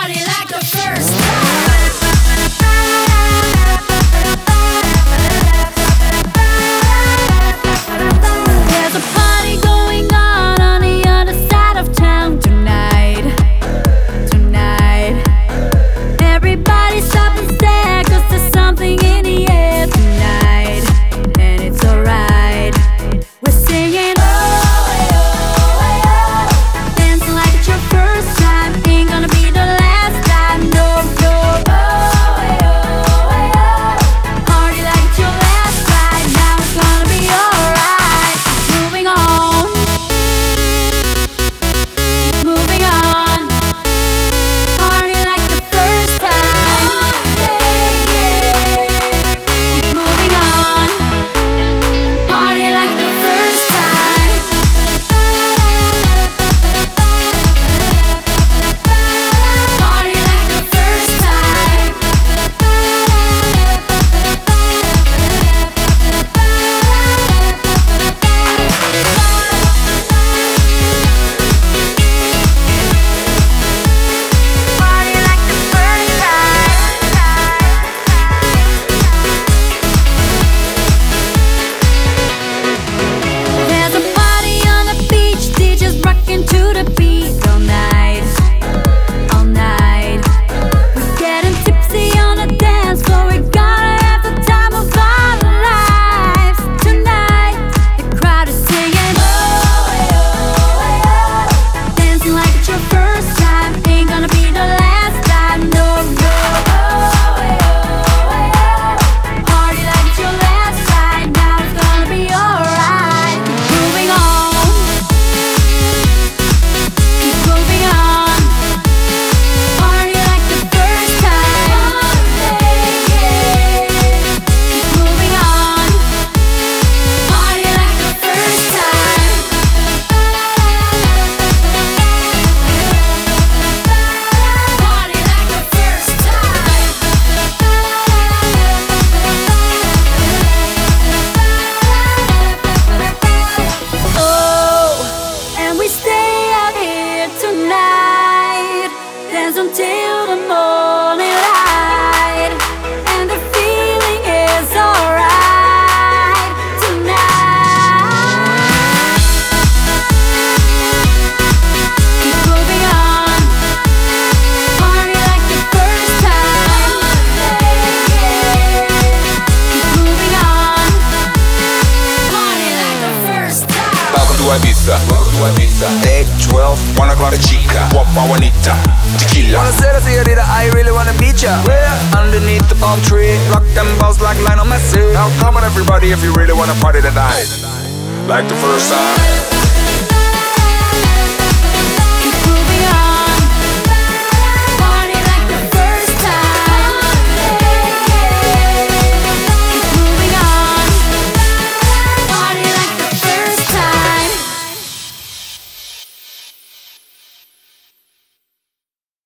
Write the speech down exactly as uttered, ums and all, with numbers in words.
Party like the first time. There's a party going on on the other side of town tonight. Tonight. Everybody stop and stare, 'cause there's something in the air tonight. And it's alright. We're singing oh, hey, oh, hey, oh. Dancing like it's your first time. Ain't gonna be the last time. No, no. Oh, hey, oh, hey, oh. Party like it's your last ride. Now it's gonna be alright. Moving on. Keep moving on. Party like the first time. Yeah, yeah. Keep moving on. Party like the first time. Party like the first time. Party like the first time. There's a party on the beach, D Js rocking to the beat all night, all night. We're getting tipsy on the dance floor. We're gonna have the time of our lives tonight. The crowd is singing oh, hey, oh, hey, oh. Dancing like it's your first time. Ain't gonna be the last time. No, no. Oh, hey, oh, hey, oh. Party like it's your last ride. Now it's gonna be alright. Moving on. Keep moving on. Party like the first time. Yeah, yeah. Keep moving on. Party like the first time. Party like the first time. Oh, and we stay out here tonight, dance until the morning light, and the feeling is alright tonight. Keep moving on. Party like the first time. Yeah, yeah. Keep moving on. Party like the first time. Welcome to Ibiza, welcome to Ibiza. Take twelve, one o'clock the chica. Guapa Juanita, tequila. Buonasera señorita, I really wanna meet ya. Where? Underneath the palm tree. Rock them balls like Lionel Messi. Now come on everybody if you really wanna party tonight. Like the first time.